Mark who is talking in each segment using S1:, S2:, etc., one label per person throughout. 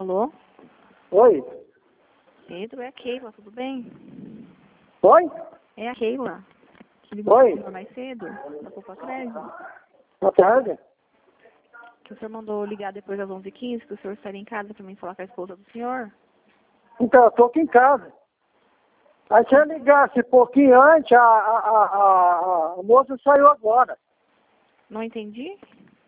S1: Alô?
S2: Oi?
S1: Pedro, é a Keila, tudo bem?
S2: Oi?
S1: É a Keila. Que ligou
S2: Oi?
S1: pro senhor mais cedo, da Poupa Crédito.
S2: Boa tarde.
S1: Que o senhor mandou ligar depois das 11h15, que o senhor estaria em casa para mim falar com a esposa do senhor.
S2: Então, eu tô aqui em casa. Aí se eu ligasse um pouquinho antes, a moça saiu agora.
S1: Não entendi?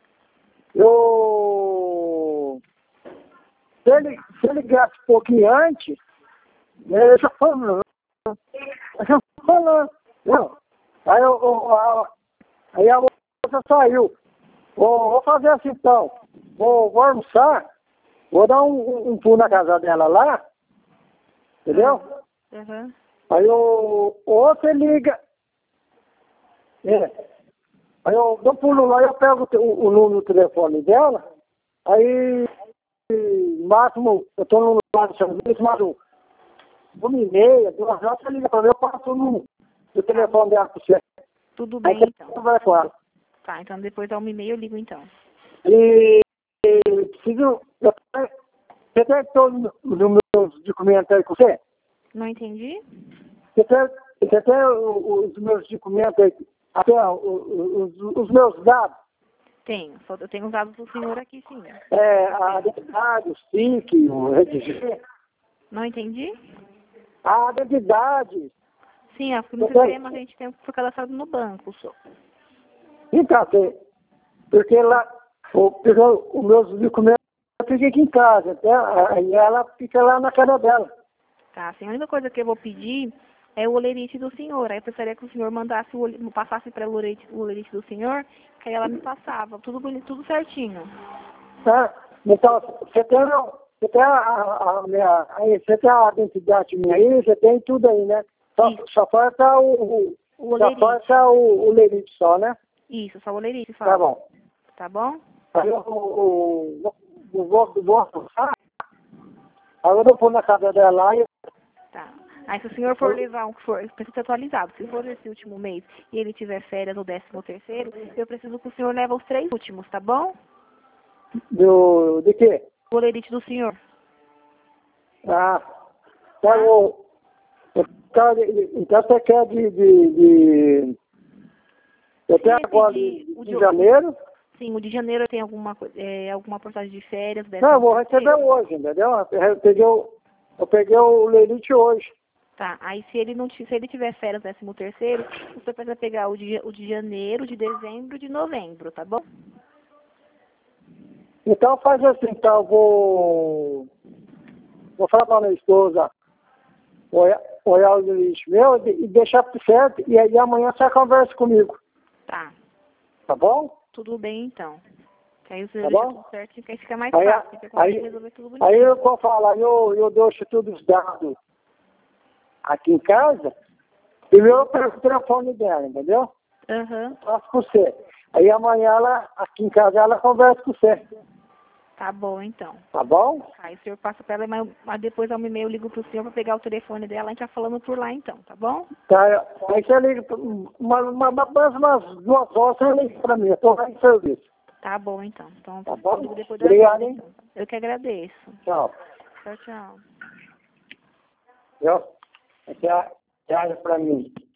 S2: Se eu ligasse um pouquinho antes, eu já falando. Não. Aí a moça saiu. Vou fazer assim então. Vou almoçar, vou dar um pulo na casa dela lá, entendeu?
S1: Uhum.
S2: Aí ou você liga. Aí eu dou um pulo lá, eu pego o número do telefone dela, aí máximo, eu tô no lado de São Luís, mas 1h30, 2 horas, você liga pra mim, eu passo no telefone dela pra você.
S1: Tudo
S2: Aí
S1: bem,
S2: você
S1: então.
S2: conversa com ela.
S1: Tá, então depois da 1h30 eu ligo, então.
S2: E preciso. Você tem todos os meus documentos aí com você?
S1: Não entendi?
S2: Você tem os meus documentos aí, até os meus dados?
S1: Tenho. Eu tenho os dados do senhor aqui, sim.
S2: A identidade, o SIC, o RG.
S1: Não entendi?
S2: A identidade.
S1: Sim, no sistema a gente tem por cadastrado no banco, só.
S2: Então, porque lá, os meus documentos ficam aqui em casa, aí ela fica lá na casa dela.
S1: Tá, assim, a única coisa que eu vou pedir é o olerite do senhor. Aí eu precisaria que o senhor mandasse passasse para o olerite do senhor, que aí ela me passava. Tudo bonito, tudo certinho.
S2: Tá? Então, você tem você tem a identidade minha aí, você tem tudo aí, né? Só falta o lerite só, né?
S1: Isso, só o olerite,
S2: Tá
S1: fala.
S2: bom.
S1: Tá bom?
S2: Aí eu vou almoçar, aí eu vou pôr na casa dela lá e...
S1: Tá. Aí se o senhor for levar um que for, precisa ser atualizado. Se for esse último mês e ele tiver férias no 13º, eu preciso que o senhor leve os 3 últimos, tá bom?
S2: De quê?
S1: O olerite do senhor.
S2: Então você quer eu tenho agora de janeiro?
S1: Sim, o de janeiro tem alguma porcentagem de férias.
S2: Não, eu vou receber hoje, entendeu? Eu peguei o lerite hoje.
S1: Tá, aí se ele tiver férias 13º, você precisa pegar o de janeiro, de dezembro e de novembro, tá bom?
S2: Então faz assim, então eu vou falar para minha esposa olhar o lerite meu e deixar tudo certo, e aí amanhã você conversa comigo.
S1: Tá.
S2: Tá bom?
S1: Tudo bem, então. Que aí você
S2: Tá
S1: deixa
S2: bom?
S1: tudo certo e aí fica mais fácil, você consegue resolver tudo bonitinho.
S2: Aí eu vou falar, eu deixo todos os dados aqui em casa, e eu pego o telefone dela, entendeu?
S1: Aham.
S2: Faço com você. Aí amanhã aqui em casa ela conversa com você.
S1: Tá bom, então.
S2: Tá bom?
S1: Aí o senhor passa pra ela, mas depois ao e-mail eu ligo pro senhor pra pegar o telefone dela, a gente tá falando por lá então, tá bom?
S2: Tá, aí você liga, umas 2 horas você liga pra mim, eu tô lá em serviço.
S1: Tá bom, então. Então,
S2: Tá bom?
S1: eu ligo depois da
S2: Obrigado,
S1: tarde,
S2: hein?
S1: então. Eu que agradeço.
S2: Tchau.
S1: Tchau, tchau.
S2: Viu? Você olha pra mim.